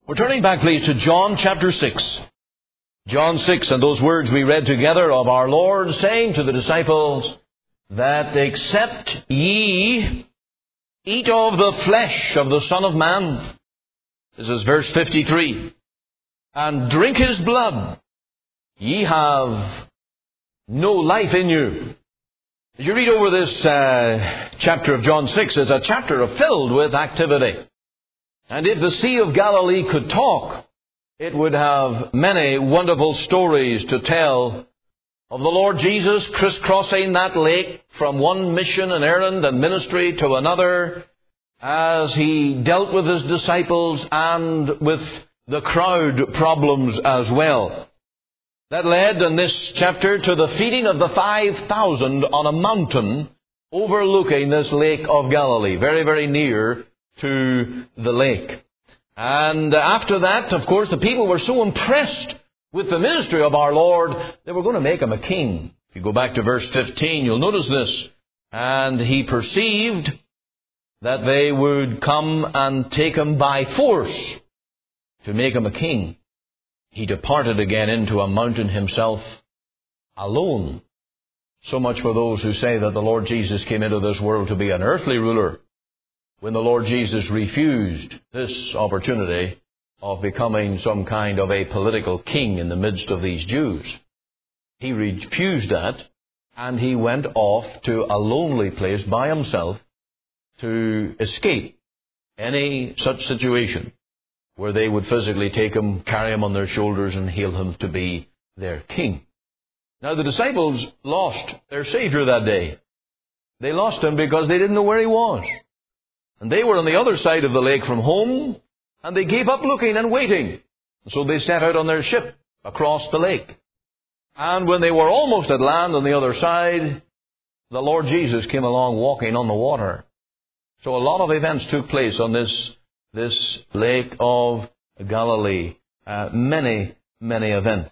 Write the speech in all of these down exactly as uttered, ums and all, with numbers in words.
We're turning back, please, to John chapter six. John six, and those words we read together of our Lord saying to the disciples, that except ye eat of the flesh of the Son of Man, this is verse fifty-three, and drink his blood, ye have no life in you. As you read over this uh, chapter of John six, it's a chapter filled with activity. And if the Sea of Galilee could talk, it would have many wonderful stories to tell of the Lord Jesus crisscrossing that lake from one mission and errand and ministry to another, as he dealt with his disciples and with the crowd problems as well. That led in this chapter to the feeding of the five thousand on a mountain overlooking this lake of Galilee, very, very near to the lake. And after that, of course, the people were so impressed with the ministry of our Lord, they were going to make him a king. If you go back to verse fifteen, you'll notice this. And he perceived that they would come and take him by force to make him a king. He departed again into a mountain himself alone. So much for those who say that the Lord Jesus came into this world to be an earthly ruler, when the Lord Jesus refused this opportunity of becoming some kind of a political king in the midst of these Jews. He refused that, and he went off to a lonely place by himself to escape any such situation where they would physically take him, carry him on their shoulders, and hail him to be their king. Now, the disciples lost their Savior that day. They lost him because they didn't know where he was. And they were on the other side of the lake from home, and they gave up looking and waiting. So they set out on their ship across the lake. And when they were almost at land on the other side, the Lord Jesus came along walking on the water. So a lot of events took place on this, this lake of Galilee. Uh, many, many events.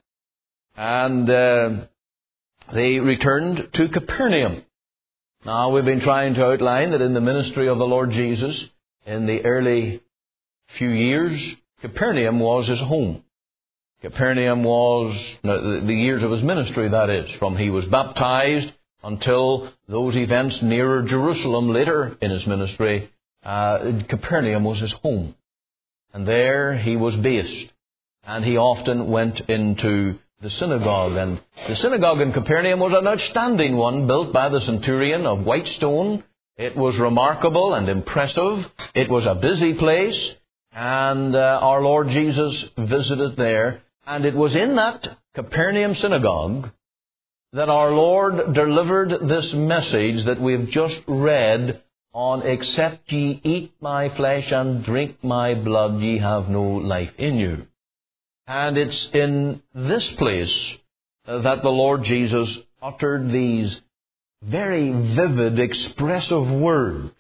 And uh, they returned to Capernaum. Now, we've been trying to outline that in the ministry of the Lord Jesus, in the early few years, Capernaum was his home. Capernaum was no, the years of his ministry, that is, from he was baptized until those events nearer Jerusalem later in his ministry. Uh, Capernaum was his home. And there he was based. And he often went into the synagogue. And the synagogue in Capernaum was an outstanding one, built by the centurion of white stone. It was remarkable and impressive. It was a busy place. And uh, our Lord Jesus visited there. And it was in that Capernaum synagogue that our Lord delivered this message that we've just read on, except ye eat my flesh and drink my blood, ye have no life in you. And it's in this place that the Lord Jesus uttered these very vivid, expressive words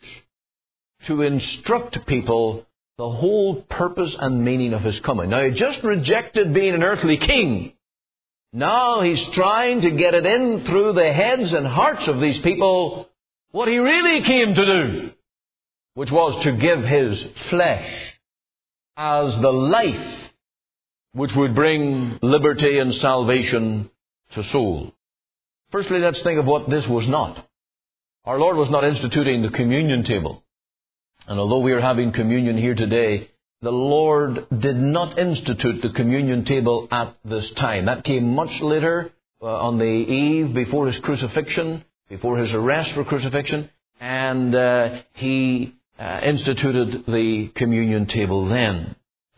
to instruct people the whole purpose and meaning of his coming. Now, he just rejected being an earthly king. Now he's trying to get it in through the heads and hearts of these people what he really came to do, which was to give his flesh as the life which would bring liberty and salvation to soul. Firstly, let's think of what this was not. Our Lord was not instituting the communion table. And although we are having communion here today, the Lord did not institute the communion table at this time. That came much later, uh, on the eve before his crucifixion, before his arrest for crucifixion, and uh, he uh, instituted the communion table then.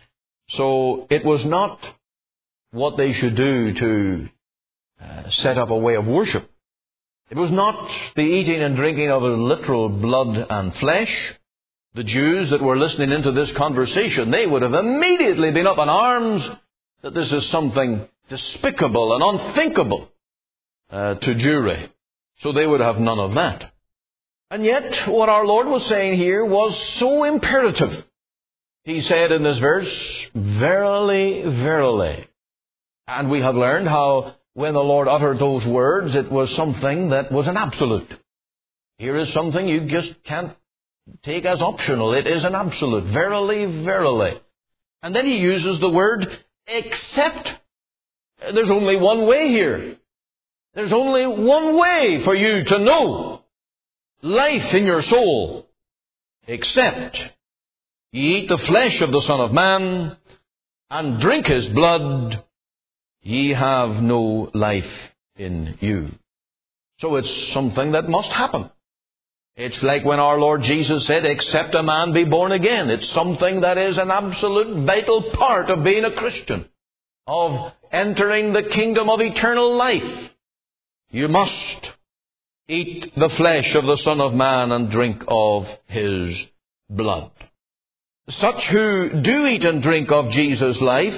So it was not what they should do to uh, set up a way of worship. It was not the eating and drinking of a literal blood and flesh. The Jews that were listening into this conversation, they would have immediately been up in arms that this is something despicable and unthinkable uh, to Jewry. So they would have none of that. And yet, what our Lord was saying here was so imperative. He said in this verse, verily, verily. And we have learned how when the Lord uttered those words, it was something that was an absolute. Here is something you just can't take as optional. It is an absolute. Verily, verily. And then he uses the word except. There's only one way here. There's only one way for you to know life in your soul. Except ye eat the flesh of the Son of Man and drink his blood, ye have no life in you. So it's something that must happen. It's like when our Lord Jesus said, except a man be born again. It's something that is an absolute vital part of being a Christian, of entering the kingdom of eternal life. You must eat the flesh of the Son of Man and drink of his blood. Such who do eat and drink of Jesus' life,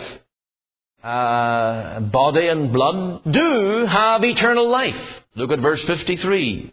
uh, body and blood, do have eternal life. Look at verse fifty-three.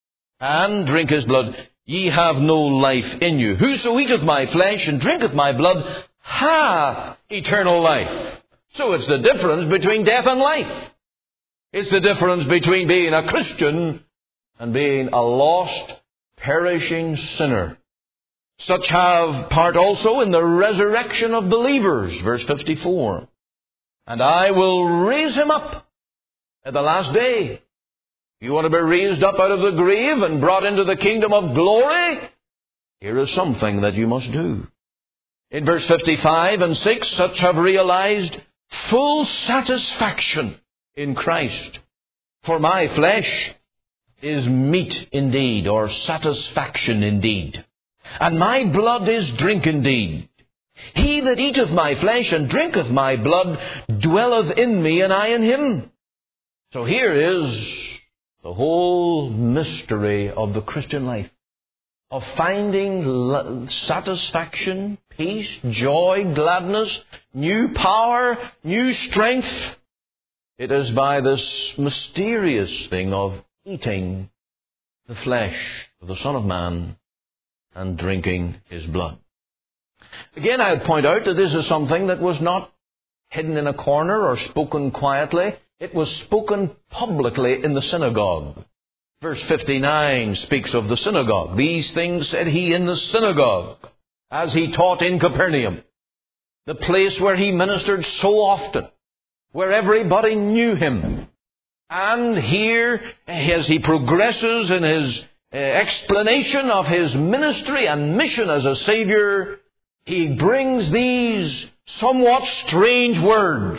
And drink his blood, ye have no life in you. Whoso eateth my flesh and drinketh my blood hath eternal life. So it's the difference between death and life. It's the difference between being a Christian and being a lost, perishing sinner. Such have part also in the resurrection of believers. Verse fifty-four. And I will raise him up at the last day. You want to be raised up out of the grave and brought into the kingdom of glory? Here is something that you must do. In verse fifty-five and six, such have realized full satisfaction in Christ. For my flesh is meat indeed, or satisfaction indeed. And my blood is drink indeed. He that eateth my flesh and drinketh my blood dwelleth in me, and I in him. So here is the whole mystery of the Christian life, of finding satisfaction, peace, joy, gladness, new power, new strength. It is by this mysterious thing of eating the flesh of the Son of Man and drinking his blood. Again, I would point out that this is something that was not hidden in a corner or spoken quietly. It was spoken publicly in the synagogue. Verse fifty-nine speaks of the synagogue. These things said he in the synagogue, as he taught in Capernaum, the place where he ministered so often, where everybody knew him. And here, as he progresses in his uh, explanation of his ministry and mission as a Savior, he brings these somewhat strange words.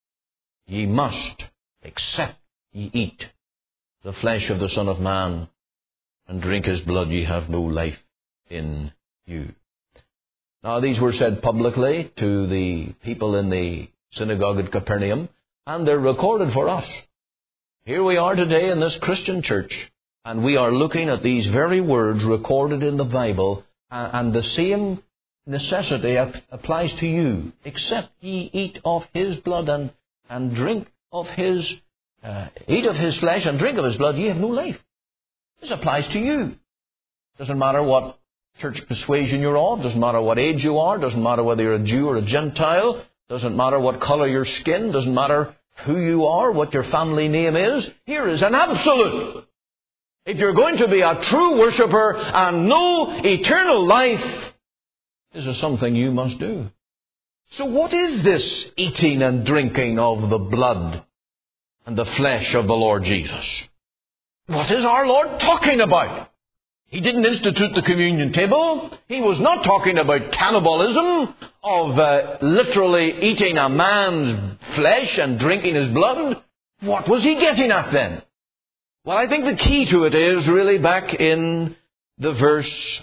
Ye must, except ye eat the flesh of the Son of Man and drink his blood, ye have no life in you. Now, these were said publicly to the people in the synagogue at Capernaum, and they're recorded for us. Here we are today in this Christian church, and we are looking at these very words recorded in the Bible, and the same necessity applies to you. Except ye eat of his blood and, and drink of his, uh, eat of his flesh and drink of his blood, ye have no life. This applies to you. Doesn't matter what church persuasion you're of, doesn't matter what age you are, doesn't matter whether you're a Jew or a Gentile, doesn't matter what color your skin, doesn't matter who you are, what your family name is. Here is an absolute. If you're going to be a true worshiper and know eternal life, this is something you must do. So what is this eating and drinking of the blood and the flesh of the Lord Jesus? What is our Lord talking about? He didn't institute the communion table. He was not talking about cannibalism, of uh, literally eating a man's flesh and drinking his blood. What was he getting at then? Well, I think the key to it is really back in the verse,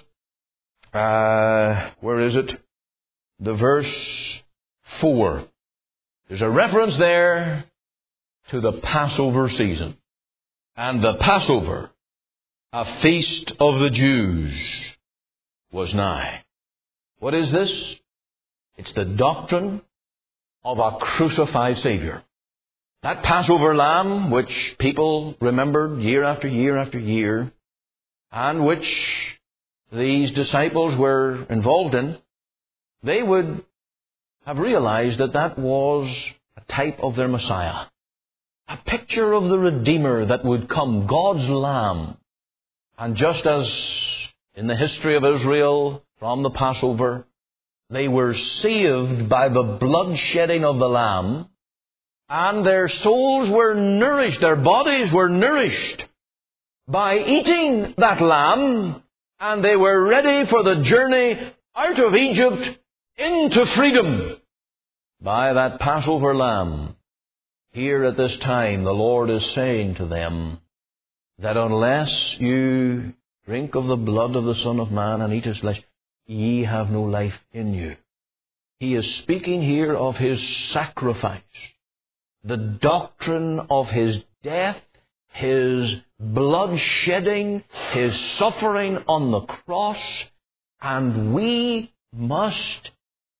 uh, where is it? The verse four. There's a reference there to the Passover season. And the Passover, a feast of the Jews, was nigh. What is this? It's the doctrine of a crucified Savior. That Passover lamb, which people remembered year after year after year, and which these disciples were involved in, they would have realized that that was a type of their Messiah. A picture of the Redeemer that would come, God's Lamb. And just as in the history of Israel, from the Passover, They were saved by the blood shedding of the Lamb, and their souls were nourished, their bodies were nourished by eating that lamb, and they were ready for the journey out of Egypt into freedom by that Passover lamb. Here at this time, the Lord is saying to them that unless you drink of the blood of the Son of Man and eat His flesh, ye have no life in you. He is speaking here of His sacrifice, the doctrine of His death, His blood shedding, His suffering on the cross, and we must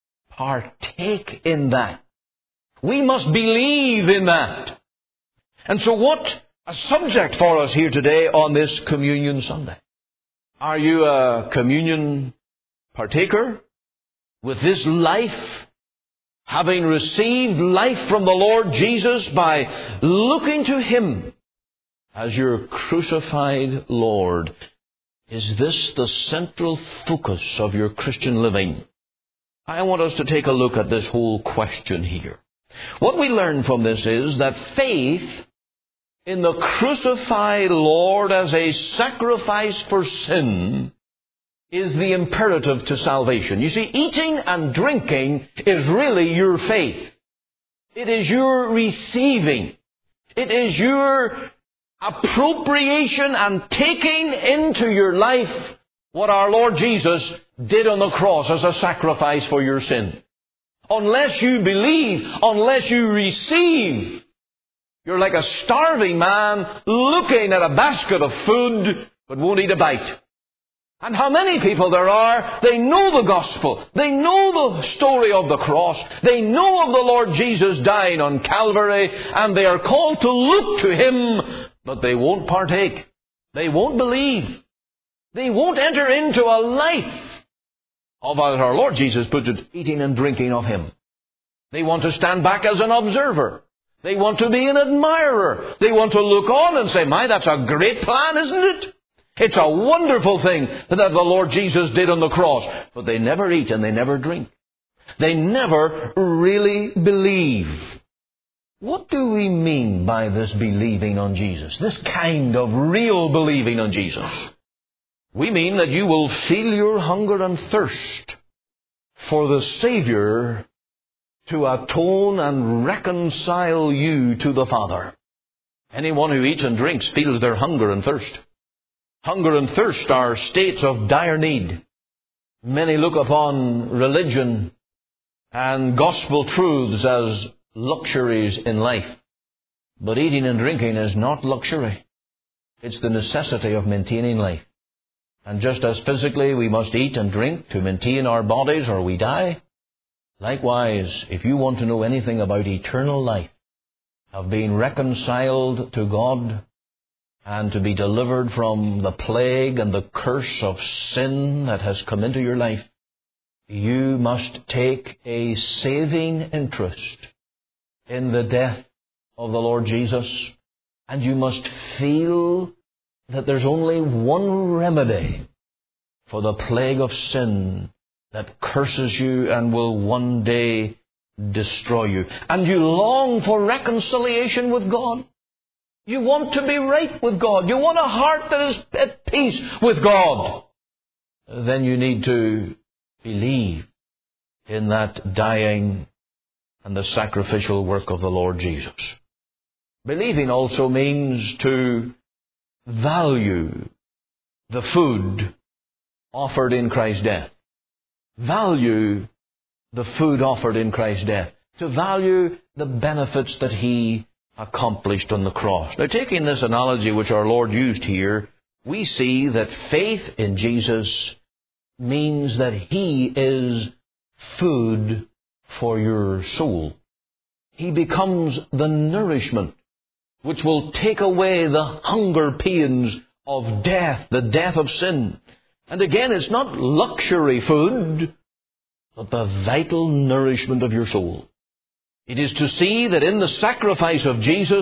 partake in that. We must believe in that. And so what a subject for us here today on this Communion Sunday. Are you a communion partaker with this life, having received life from the Lord Jesus by looking to Him as your crucified Lord? Is this the central focus of your Christian living? I want us to take a look at this whole question here. What we learn from this is that faith in the crucified Lord as a sacrifice for sin is the imperative to salvation. You see, eating and drinking is really your faith. It is your receiving. It is your appropriation and taking into your life what our Lord Jesus did on the cross as a sacrifice for your sin. Unless you believe, unless you receive, you're like a starving man looking at a basket of food but won't eat a bite. And how many people there are, they know the gospel, they know the story of the cross, they know of the Lord Jesus dying on Calvary, and they are called to look to Him, but they won't partake. They won't believe. They won't enter into a life of, as our Lord Jesus puts it, eating and drinking of Him. They want to stand back as an observer. They want to be an admirer. They want to look on and say, my, that's a great plan, isn't it? It's a wonderful thing that the Lord Jesus did on the cross. But they never eat and they never drink. They never really believe. What do we mean by this believing on Jesus? This kind of real believing on Jesus? We mean that you will feel your hunger and thirst for the Savior to atone and reconcile you to the Father. Anyone who eats and drinks feels their hunger and thirst. Hunger and thirst are states of dire need. Many look upon religion and gospel truths as luxuries in life. But eating and drinking is not luxury. It's the necessity of maintaining life. And just as physically we must eat and drink to maintain our bodies or we die, likewise, if you want to know anything about eternal life, of being reconciled to God, and to be delivered from the plague and the curse of sin that has come into your life, you must take a saving interest in the death of the Lord Jesus, and you must feel that there's only one remedy for the plague of sin that curses you and will one day destroy you. And you long for reconciliation with God. You want to be right with God. You want a heart that is at peace with God. Then you need to believe in that dying and the sacrificial work of the Lord Jesus. Believing also means to value the food offered in Christ's death. Value the food offered in Christ's death. To value the benefits that He accomplished on the cross. Now, taking this analogy which our Lord used here, we see that faith in Jesus means that He is food for your soul. He becomes the nourishment which will take away the hunger pains of death, the death of sin. And again, it's not luxury food, but the vital nourishment of your soul. It is to see that in the sacrifice of Jesus,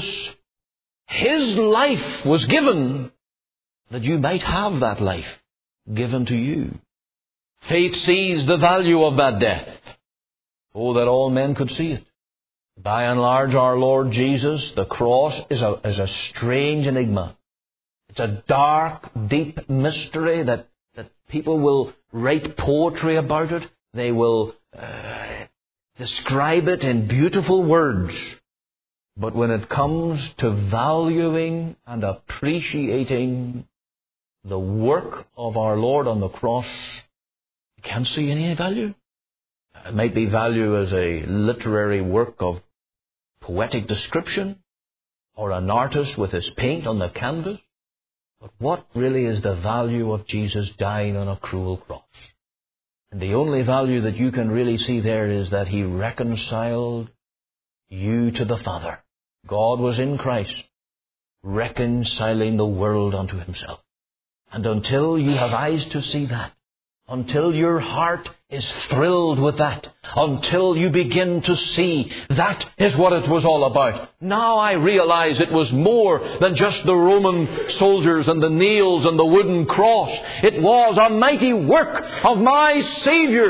His life was given that you might have that life given to you. Faith sees the value of that death. Oh, that all men could see it. By and large, our Lord Jesus, the cross is a, is a strange enigma. It's a dark, deep mystery that, that people will write poetry about it. They will uh, describe it in beautiful words. But when it comes to valuing and appreciating the work of our Lord on the cross, you can't see any value. It might be value as a literary work of poetic description, or an artist with his paint on the canvas. But what really is the value of Jesus dying on a cruel cross? And the only value that you can really see there is that He reconciled you to the Father. God was in Christ, reconciling the world unto Himself. And until you have eyes to see that, until your heart is thrilled with that, until you begin to see that is what it was all about. Now I realize it was more than just the Roman soldiers and the nails and the wooden cross. It was a mighty work of my Savior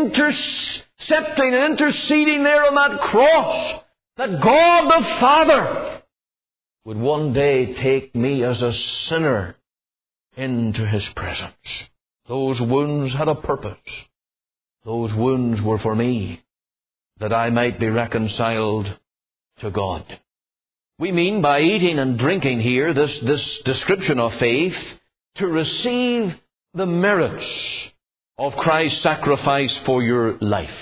intercepting and interceding there on that cross, that God the Father would one day take me as a sinner into His presence. Those wounds had a purpose. Those wounds were for me, that I might be reconciled to God. We mean by eating and drinking here, this, this description of faith, to receive the merits of Christ's sacrifice for your life.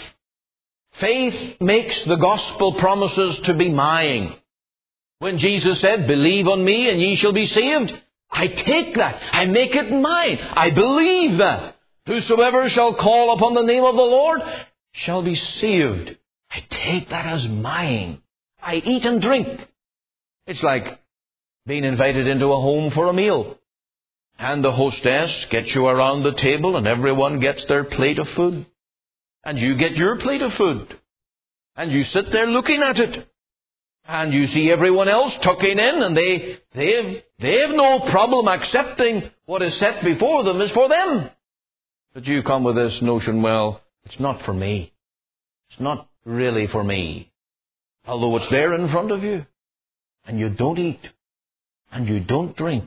Faith makes the gospel promises to be mine. When Jesus said, "Believe on me and ye shall be saved," I take that. I make it mine. I believe that. Whosoever shall call upon the name of the Lord shall be saved. I take that as mine. I eat and drink. It's like being invited into a home for a meal. And the hostess gets you around the table and everyone gets their plate of food. And you get your plate of food. And you sit there looking at it. And you see everyone else tucking in, and they, they, have, they have no problem accepting what is set before them is for them. But you come with this notion, well, it's not for me. It's not really for me. Although it's there in front of you. And you don't eat. And you don't drink.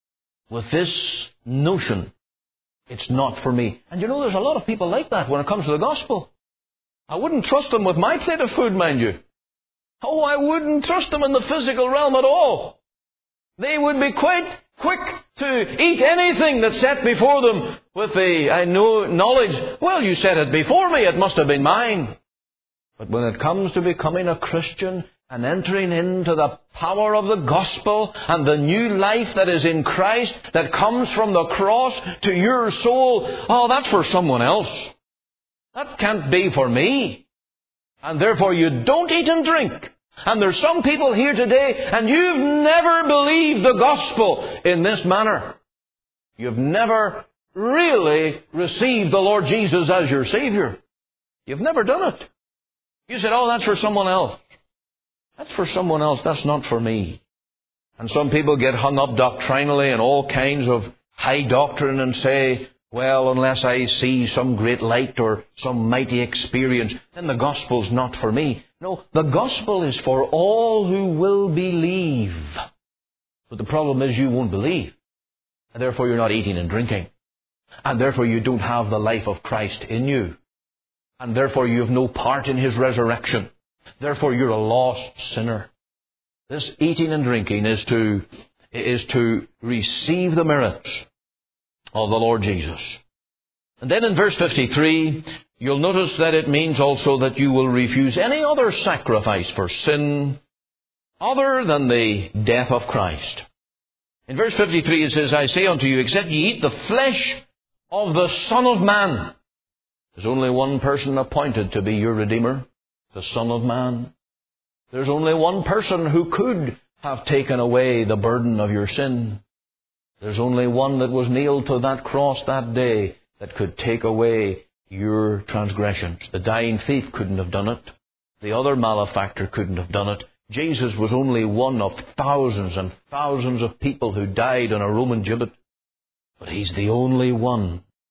With this notion, it's not for me. And you know, there's a lot of people like that when it comes to the gospel. I wouldn't trust them with my plate of food, mind you. Oh, I wouldn't trust them in the physical realm at all. They would be quite quick to eat anything that's set before them with the I know knowledge, well, you set it before me, it must have been mine. But when it comes to becoming a Christian and entering into the power of the gospel and the new life that is in Christ that comes from the cross to your soul, oh, that's for someone else. That can't be for me. And therefore you don't eat and drink. And there's some people here today, and you've never believed the gospel in this manner. You've never really received the Lord Jesus as your Savior. You've never done it. You said, oh, that's for someone else. That's for someone else. That's not for me. And some people get hung up doctrinally in all kinds of high doctrine and say, well, unless I see some great light or some mighty experience, then the gospel's not for me. No, the gospel is for all who will believe. But the problem is you won't believe. And therefore you're not eating and drinking. And therefore you don't have the life of Christ in you. And therefore you have no part in His resurrection. Therefore you're a lost sinner. This eating and drinking is to, is to receive the merits of the Lord Jesus. And then in verse fifty-three, you'll notice that it means also that you will refuse any other sacrifice for sin other than the death of Christ. In verse fifty-three it says, I say unto you, except ye eat the flesh of the Son of Man. There's only one person appointed to be your Redeemer, the Son of Man. There's only one person who could have taken away the burden of your sin. There's only one that was nailed to that cross that day that could take away your transgressions. The dying thief couldn't have done it. The other malefactor couldn't have done it. Jesus was only one of thousands and thousands of people who died on a Roman gibbet. But He's the only one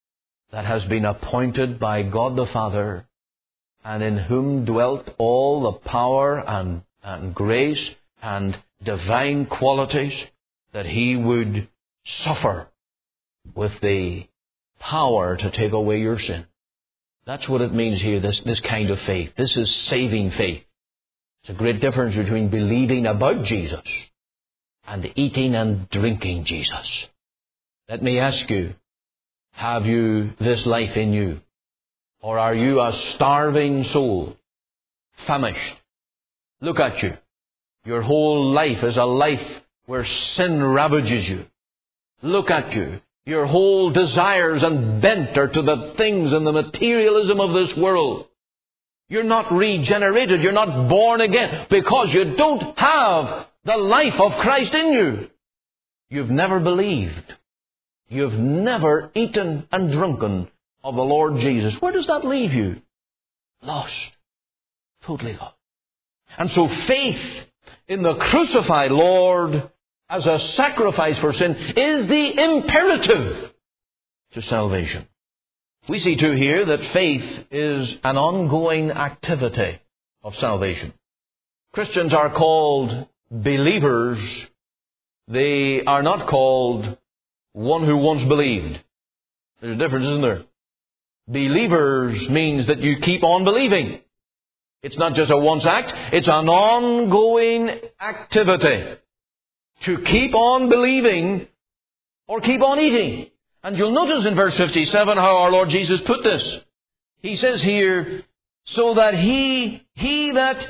that has been appointed by God the Father, and in whom dwelt all the power and, and grace and divine qualities, that He would suffer with the power to take away your sin. That's what it means here, this, this kind of faith. This is saving faith. It's a great difference between believing about Jesus and eating and drinking Jesus. Let me ask you, have you this life in you? Or are you a starving soul, famished? Look at you. Your whole life is a life where sin ravages you. Look at you. Your whole desires and bent are to the things and the materialism of this world. You're not regenerated. You're not born again because you don't have the life of Christ in you. You've never believed. You've never eaten and drunken of the Lord Jesus. Where does that leave you? Lost. Totally lost. And so faith in the crucified Lord as a sacrifice for sin is the imperative to salvation. We see too here that faith is an ongoing activity of salvation. Christians are called believers. They are not called one who once believed. There's a difference, isn't there? Believers means that you keep on believing. It's not just a once act, it's an ongoing activity. To keep on believing or keep on eating. And you'll notice in verse fifty-seven how our Lord Jesus put this. He says here, so that he, he that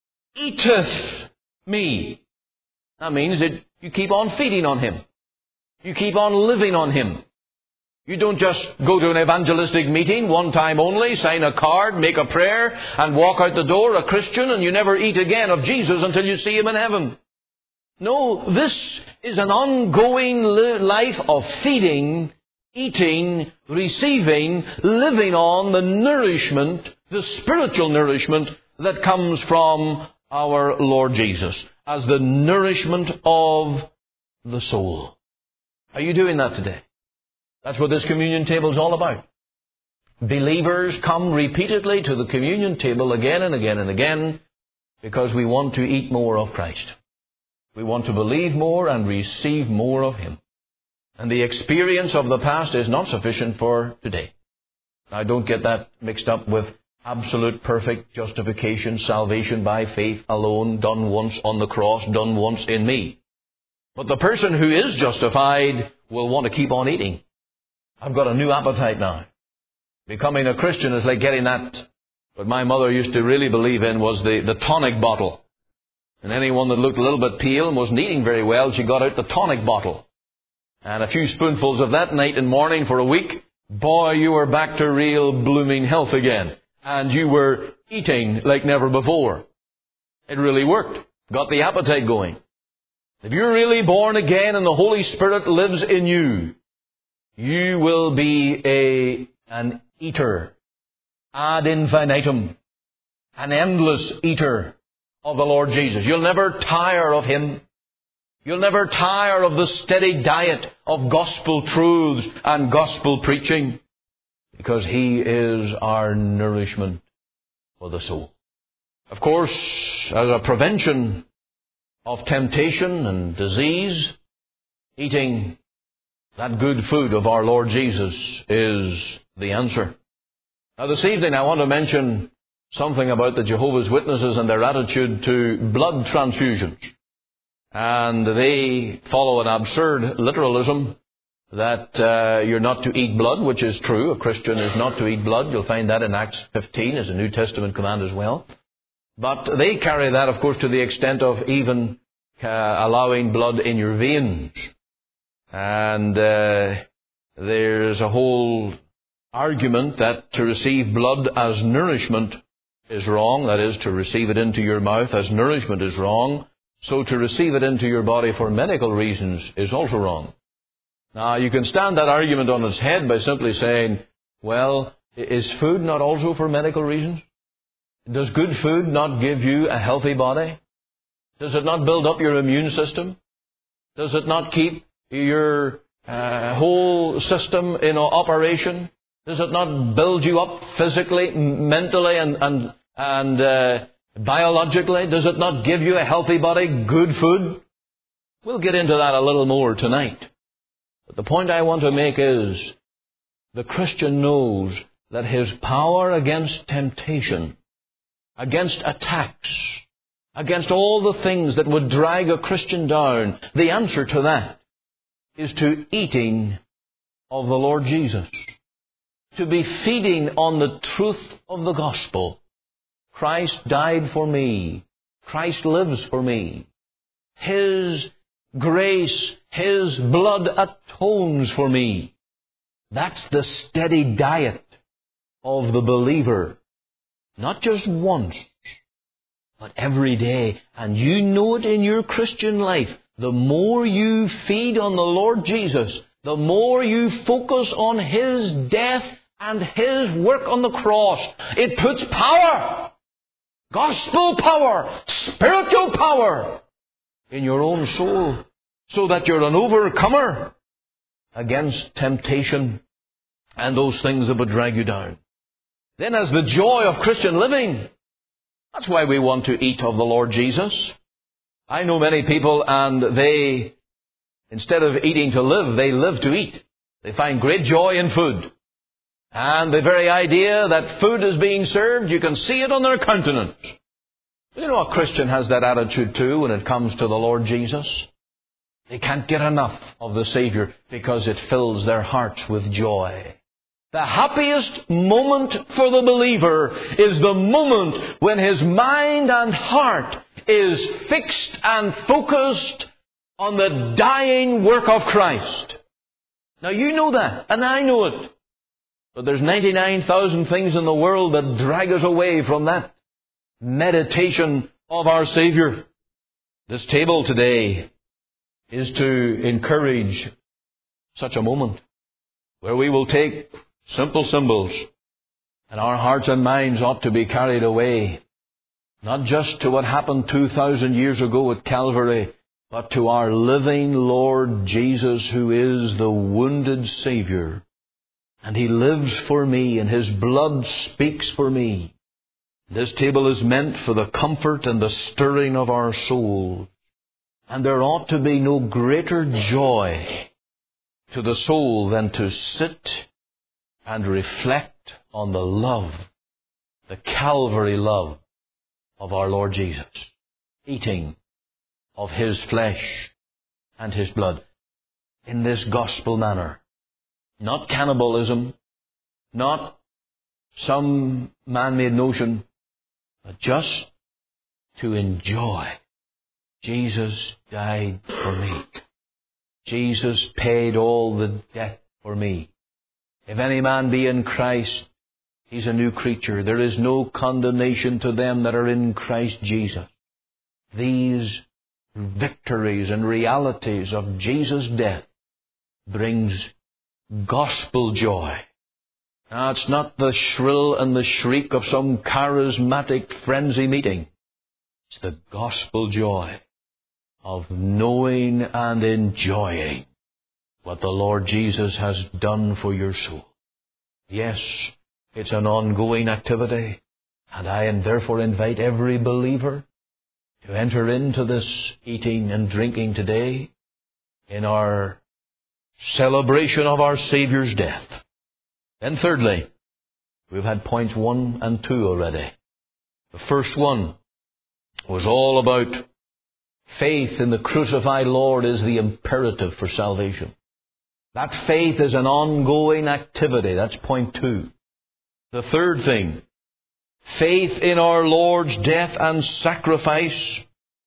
eateth me. That means that you keep on feeding on Him. You keep on living on Him. You don't just go to an evangelistic meeting one time only, sign a card, make a prayer, and walk out the door a Christian, and you never eat again of Jesus until you see Him in heaven. No, this is an ongoing life of feeding, eating, receiving, living on the nourishment, the spiritual nourishment that comes from our Lord Jesus as the nourishment of the soul. Are you doing that today? That's what this communion table is all about. Believers come repeatedly to the communion table again and again and again because we want to eat more of Christ. We want to believe more and receive more of Him. And the experience of the past is not sufficient for today. Now, don't get that mixed up with absolute perfect justification, salvation by faith alone, done once on the cross, done once in me. But the person who is justified will want to keep on eating. I've got a new appetite now. Becoming a Christian is like getting that, what my mother used to really believe in was the, the tonic bottle. And anyone that looked a little bit pale and wasn't eating very well, she got out the tonic bottle. And a few spoonfuls of that night and morning for a week, boy, you were back to real blooming health again. And you were eating like never before. It really worked. Got the appetite going. If you're really born again and the Holy Spirit lives in you, you will be a an eater. Ad infinitum. An endless eater of the Lord Jesus. You'll never tire of Him. You'll never tire of the steady diet of gospel truths and gospel preaching, because He is our nourishment for the soul. Of course, as a prevention of temptation and disease, eating that good food of our Lord Jesus is the answer. Now, this evening I want to mention something about the Jehovah's Witnesses and their attitude to blood transfusions. And they follow an absurd literalism that uh, you're not to eat blood, which is true. A Christian is not to eat blood. You'll find that in Acts fifteen as a New Testament command as well. But they carry that, of course, to the extent of even uh, allowing blood in your veins. And uh, there's a whole argument that to receive blood as nourishment is wrong. That is, to receive it into your mouth as nourishment is wrong. So to receive it into your body for medical reasons is also wrong. Now, you can stand that argument on its head by simply saying, well, is food not also for medical reasons? Does good food not give you a healthy body? Does it not build up your immune system? Does it not keep your uh, whole system in operation? Does it not build you up physically, mentally, and, and, and uh, biologically? Does it not give you a healthy body, good food? We'll get into that a little more tonight. But the point I want to make is, the Christian knows that his power against temptation, against attacks, against all the things that would drag a Christian down, the answer to that is to eating of the Lord Jesus. To be feeding on the truth of the gospel. Christ died for me. Christ lives for me. His grace, His blood atones for me. That's the steady diet of the believer. Not just once, but every day. And you know it in your Christian life. The more you feed on the Lord Jesus, the more you focus on His death and His work on the cross, it puts power, gospel power, spiritual power in your own soul, so that you're an overcomer against temptation and those things that would drag you down. Then as the joy of Christian living, that's why we want to eat of the Lord Jesus. I know many people, and they, instead of eating to live, they live to eat. They find great joy in food. And the very idea that food is being served, you can see it on their countenance. You know, a Christian has that attitude too when it comes to the Lord Jesus. They can't get enough of the Savior because it fills their hearts with joy. The happiest moment for the believer is the moment when his mind and heart is fixed and focused on the dying work of Christ. Now you know that, and I know it. But there's ninety-nine thousand things in the world that drag us away from that meditation of our Savior. This table today is to encourage such a moment where we will take simple symbols, and our hearts and minds ought to be carried away, not just to what happened two thousand years ago at Calvary, but to our living Lord Jesus, who is the wounded Savior. And He lives for me, and His blood speaks for me. This table is meant for the comfort and the stirring of our soul. And there ought to be no greater joy to the soul than to sit and reflect on the love, the Calvary love of our Lord Jesus. Eating of His flesh and His blood in this gospel manner. Not cannibalism, not some man-made notion, but just to enjoy. Jesus died for me. Jesus paid all the debt for me. If any man be in Christ, he's a new creature. There is no condemnation to them that are in Christ Jesus. These victories and realities of Jesus' death brings gospel joy. Now, it's not the shrill and the shriek of some charismatic frenzy meeting. It's the gospel joy of knowing and enjoying what the Lord Jesus has done for your soul. Yes, it's an ongoing activity, and I and therefore invite every believer to enter into this eating and drinking today in our celebration of our Savior's death. And thirdly, we've had points one and two already. The first one was all about faith in the crucified Lord is the imperative for salvation. That faith is an ongoing activity. That's point two. The third thing, faith in our Lord's death and sacrifice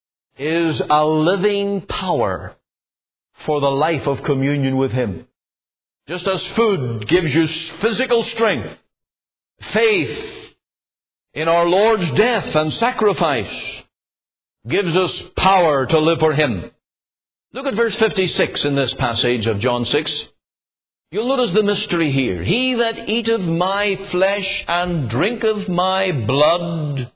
is a living power for the life of communion with Him. Just as food gives you physical strength, faith in our Lord's death and sacrifice gives us power to live for Him. Look at verse fifty-six in this passage of John six. You'll notice the mystery here. He that eateth my flesh and drinketh my blood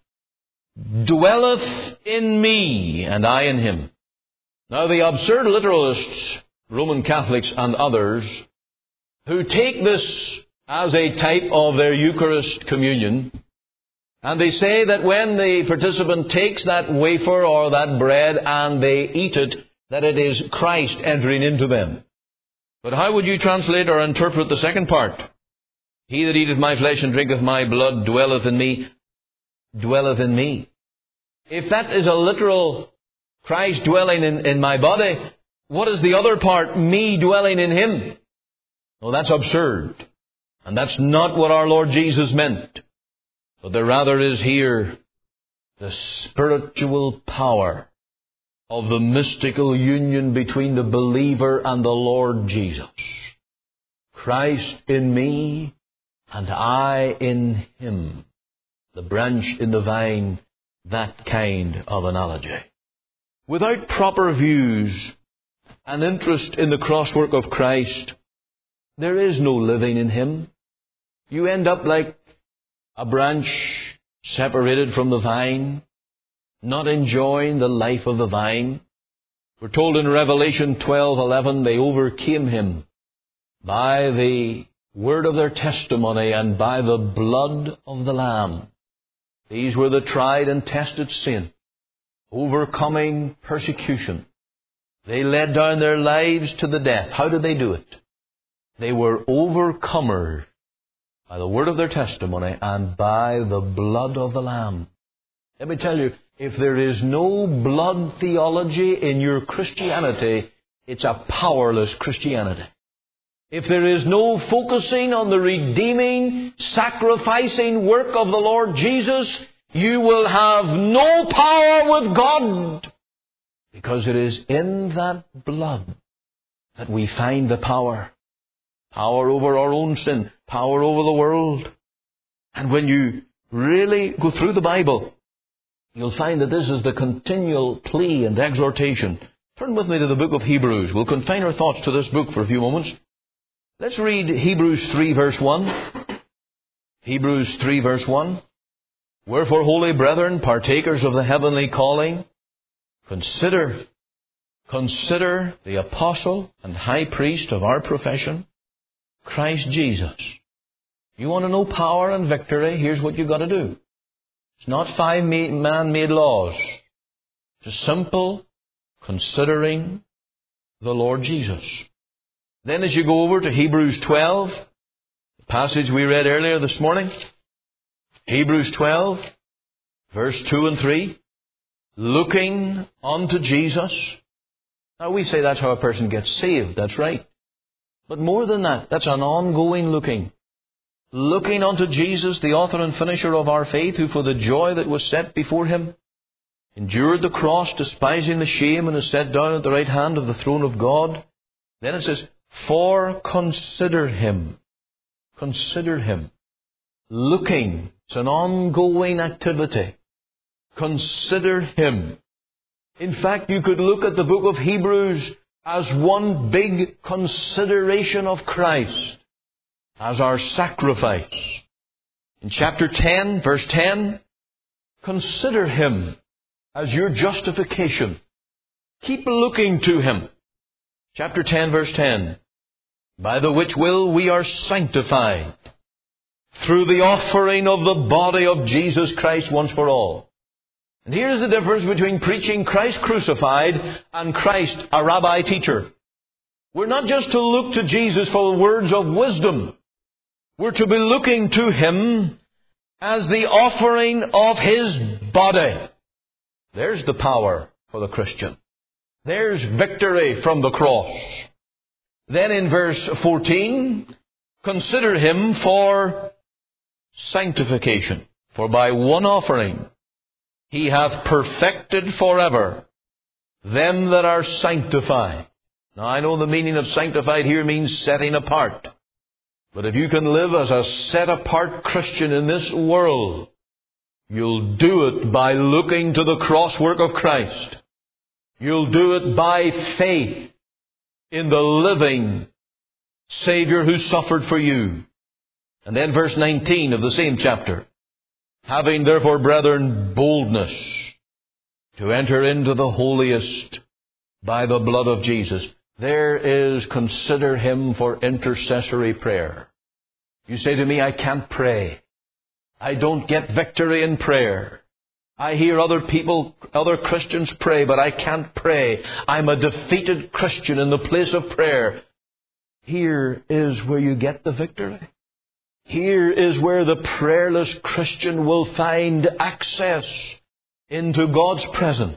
dwelleth in me, and I in him. Now the absurd literalists, Roman Catholics and others, who take this as a type of their Eucharist communion. And they say that when the participant takes that wafer or that bread and they eat it, that it is Christ entering into them. But how would you translate or interpret the second part? He that eateth my flesh and drinketh my blood dwelleth in me, dwelleth in me. If that is a literal Christ dwelling in, in my body, what is the other part, me dwelling in Him? Well, that's absurd. And that's not what our Lord Jesus meant. But there rather is here the spiritual power of the mystical union between the believer and the Lord Jesus. Christ in me and I in Him. The branch in the vine, that kind of analogy. Without proper views and interest in the crosswork of Christ, there is no living in Him. You end up like a branch separated from the vine, not enjoying the life of the vine. We're told in Revelation twelve eleven, they overcame Him by the word of their testimony and by the blood of the Lamb. These were the tried and tested saints, overcoming persecution. They laid down their lives to the death. How did they do it? They were overcomers by the word of their testimony and by the blood of the Lamb. Let me tell you, if there is no blood theology in your Christianity, it's a powerless Christianity. If there is no focusing on the redeeming, sacrificing work of the Lord Jesus, you will have no power with God. Because it is in that blood that we find the power. Power over our own sin. Power over the world. And when you really go through the Bible, you'll find that this is the continual plea and exhortation. Turn with me to the book of Hebrews. We'll confine our thoughts to this book for a few moments. Let's read Hebrews three verse one. Hebrews three verse one. Wherefore, holy brethren, partakers of the heavenly calling, consider, consider the apostle and high priest of our profession, Christ Jesus. You want to know power and victory? Here's what you've got to do. It's not five man-made laws. It's simple considering the Lord Jesus. Then as you go over to Hebrews twelve, the passage we read earlier this morning, Hebrews twelve, verse two and three, looking unto Jesus. Now we say that's how a person gets saved, that's right. But more than that, that's an ongoing looking. Looking unto Jesus, the author and finisher of our faith, who for the joy that was set before Him, endured the cross, despising the shame, and is set down at the right hand of the throne of God. Then it says, for consider Him. Consider Him. Looking. It's an ongoing activity. Consider Him. In fact, you could look at the book of Hebrews as one big consideration of Christ as our sacrifice. In chapter ten, verse ten, consider Him as your justification. Keep looking to Him. Chapter ten, verse ten, by the which will we are sanctified through the offering of the body of Jesus Christ once for all. And here's the difference between preaching Christ crucified and Christ a rabbi teacher. We're not just to look to Jesus for words of wisdom. We're to be looking to Him as the offering of His body. There's the power for the Christian. There's victory from the cross. Then in verse fourteen, consider Him for sanctification. For by one offering He hath perfected forever them that are sanctified. Now I know the meaning of sanctified here means setting apart. But if you can live as a set-apart Christian in this world, you'll do it by looking to the cross work of Christ. You'll do it by faith in the living Savior who suffered for you. And then verse nineteen of the same chapter. Having therefore, brethren, boldness to enter into the holiest by the blood of Jesus. There is consider Him for intercessory prayer. You say to me, I can't pray. I don't get victory in prayer. I hear other people, other Christians pray, but I can't pray. I'm a defeated Christian in the place of prayer. Here is where you get the victory. Here is where the prayerless Christian will find access into God's presence.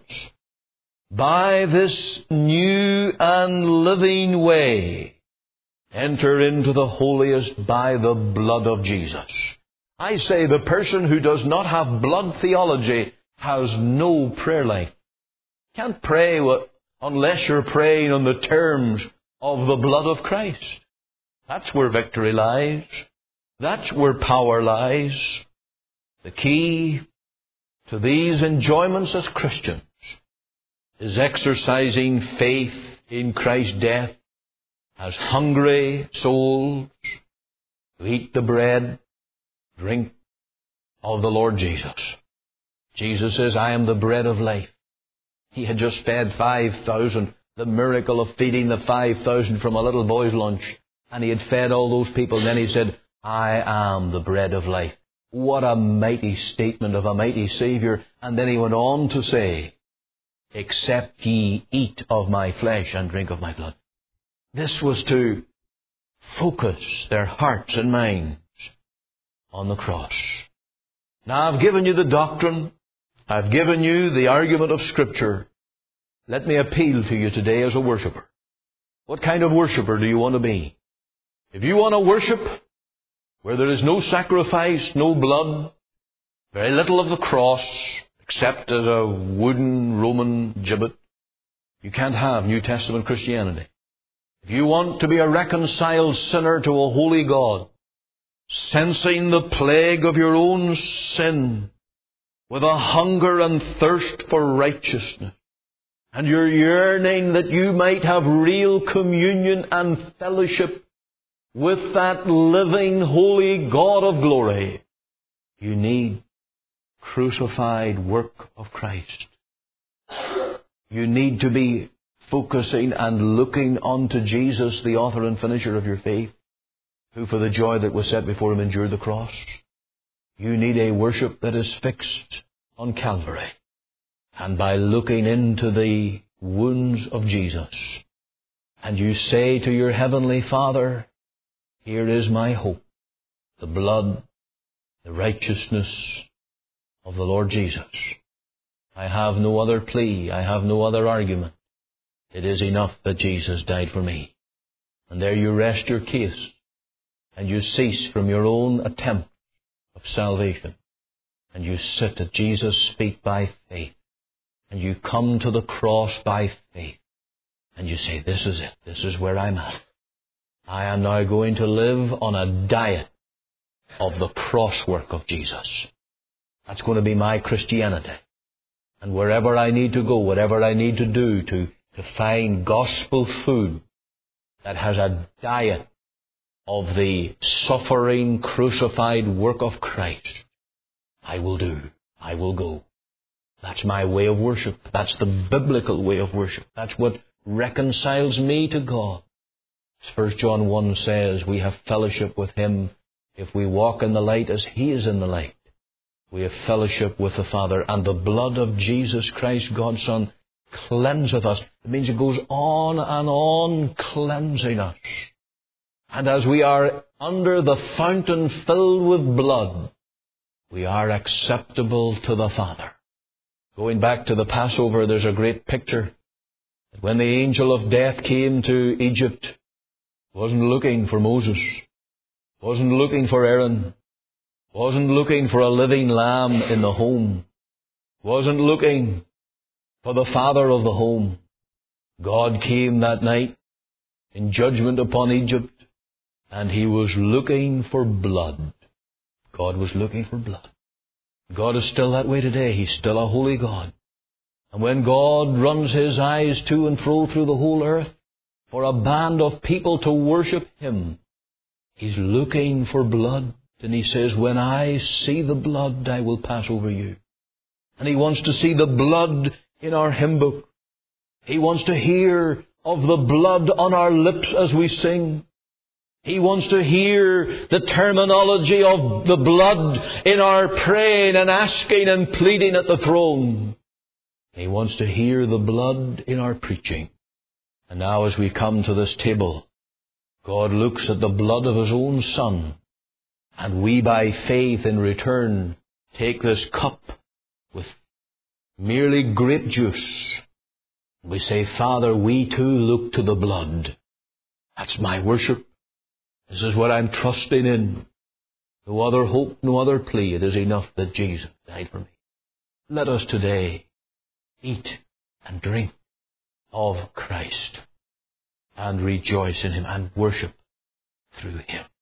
By this new and living way, enter into the holiest by the blood of Jesus. I say the person who does not have blood theology has no prayer life. Can't pray unless you're praying on the terms of the blood of Christ. That's where victory lies. That's where power lies. The key to these enjoyments as Christians is exercising faith in Christ's death as hungry souls who eat the bread, drink of the Lord Jesus. Jesus says, I am the bread of life. He had just fed five thousand, the miracle of feeding the five thousand from a little boy's lunch. And he had fed all those people. And then he said, I am the bread of life. What a mighty statement of a mighty Savior. And then he went on to say, except ye eat of my flesh and drink of my blood. This was to focus their hearts and minds on the cross. Now I've given you the doctrine. I've given you the argument of Scripture. Let me appeal to you today as a worshipper. What kind of worshipper do you want to be? If you want to worship where there is no sacrifice, no blood, very little of the cross, except as a wooden Roman gibbet, you can't have New Testament Christianity. If you want to be a reconciled sinner to a holy God, sensing the plague of your own sin, with a hunger and thirst for righteousness, and you're yearning that you might have real communion and fellowship with that living, holy God of glory, you need crucified work of Christ. You need to be focusing and looking unto Jesus, the author and finisher of your faith, who for the joy that was set before him endured the cross. You need a worship that is fixed on Calvary. And by looking into the wounds of Jesus, and you say to your heavenly Father, here is my hope, the blood, the righteousness of the Lord Jesus. I have no other plea. I have no other argument. It is enough that Jesus died for me. And there you rest your case, and you cease from your own attempt of salvation, and you sit at Jesus' feet by faith, and you come to the cross by faith, and you say, this is it. This is where I'm at. I am now going to live on a diet of the cross work of Jesus. That's going to be my Christianity. And wherever I need to go, whatever I need to do to, to find gospel food that has a diet of the suffering, crucified work of Christ, I will do. I will go. That's my way of worship. That's the biblical way of worship. That's what reconciles me to God. As First John one says, we have fellowship with Him if we walk in the light as He is in the light. We have fellowship with the Father, and the blood of Jesus Christ, God's Son, cleanseth us. It means it goes on and on cleansing us. And as we are under the fountain filled with blood, we are acceptable to the Father. Going back to the Passover, there's a great picture that when the angel of death came to Egypt, wasn't looking for Moses, wasn't looking for Aaron, wasn't looking for a living lamb in the home, wasn't looking for the father of the home. God came that night in judgment upon Egypt, and He was looking for blood. God was looking for blood. God is still that way today. He's still a holy God. And when God runs His eyes to and fro through the whole earth for a band of people to worship Him, He's looking for blood. And He says, when I see the blood, I will pass over you. And He wants to see the blood in our hymn book. He wants to hear of the blood on our lips as we sing. He wants to hear the terminology of the blood in our praying and asking and pleading at the throne. He wants to hear the blood in our preaching. And now as we come to this table, God looks at the blood of His own Son, and we by faith in return take this cup with merely grape juice. We say, Father, we too look to the blood. That's my worship. This is what I'm trusting in. No other hope, no other plea. It is enough that Jesus died for me. Let us today eat and drink of Christ and rejoice in Him and worship through Him.